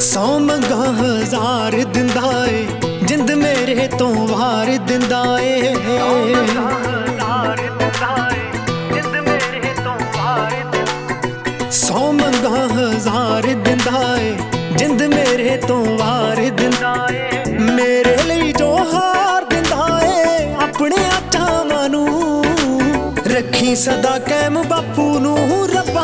सौ मंगा हजार दिंदा ए, जिंद मेरे तो वार दिंदा ए। सौ मंगा हजार दिंदा ए, जिंद मेरे तो वार दिंदा ए। मेरे लिए जो हार दिंदा ए, अपने चावां नू रखी सदा कैम बापू नू रब्बा।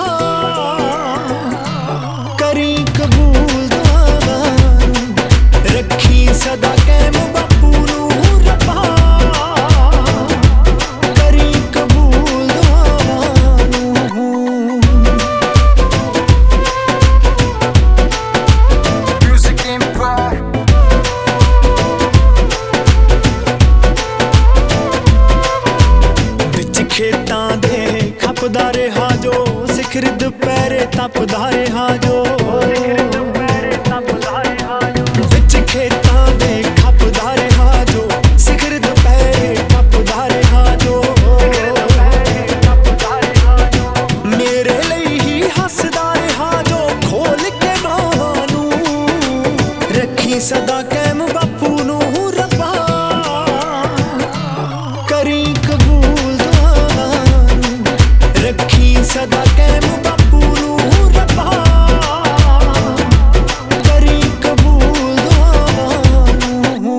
करी कबूल दुआवां नू, रखी सदा कैम बापू नू रब्बा। करी कबूल दुआवां नू। Music Empire. विच खेतां दे खपदा रहा जो, सिखर दुपहरे तपदा रहा जो। विच खेतां दे खपदा रहा जो, सिखर दुपहरे तपदा रहा जो। मेरे लिए ही हसदा रहा जो, खोल के बाहां नू रखी सदा कैम बापू नू रब्बा। करी कबूल दुआवां नू, रखी सदा कैम बापू नू रब्बा। करी कबूल दुआवां नू।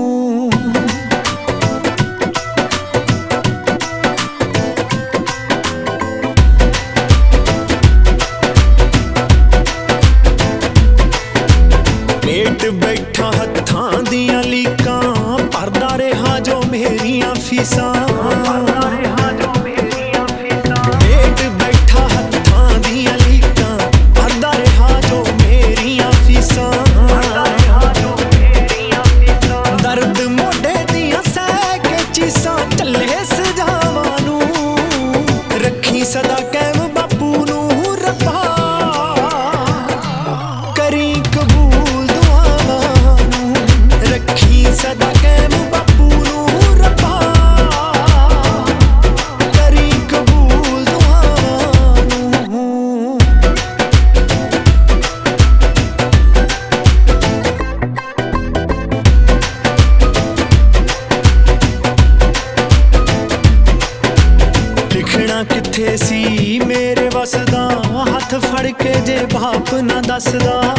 पेट बैठा हत्थां दियां लीकां, भरदा रहा जो मेरियां फीसां। पेट बैठा हत्थां दियां लीकां, भरदा रहा जो मेरियां फीसां। दर्द मोढे दियां सह के चीसां, झल्ले सजावां नू रखी सदा कैम बापू नू रब्बा। करी कबूल दुआवां नू, रखी सदा कैम बापू नू रब्बा। करी कबूल दुआवां नू। लिखना किथे सी मेरे वसदा, हथ फड़ के जे बाप ना दसदा।